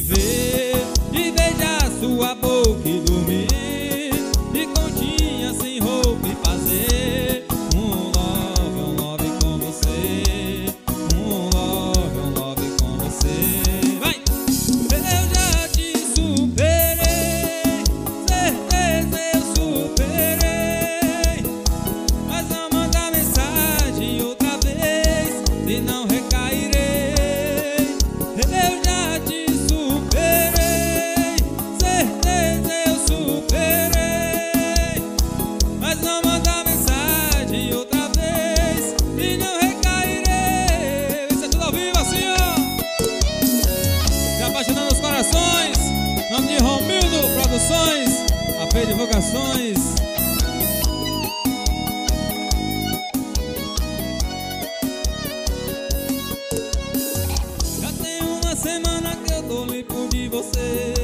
ver e beijar sua boca e dormir de continha sem roupa e fazer um love com você, um love com você. Vai! Eu já te superei, certeza eu superei, mas vou mandar mensagem outra vez, se não recairei. Eu já te superei, certeza eu superei, mas não mandar mensagem outra vez e não recairei. Isso é tudo ao vivo assim, ó. Se apaixonando os corações, nome de Romildo Produções, AP Divulgações. Semana que eu tô limpo de você,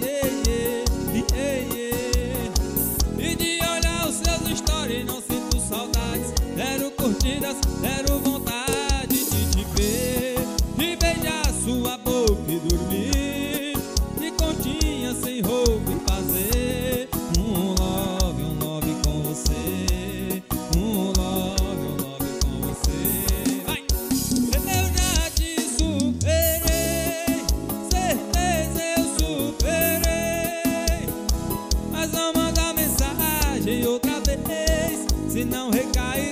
e de olhar os seus stories não sinto saudades. Zero curtidas, zero vontade de te ver, de beijar sua boca e dormir de continha sem roupa e fazer um love com você, um love com você. Vai! Eu já te superei, certeza eu superei, mas vou mandar mensagem outra vez, se não recair.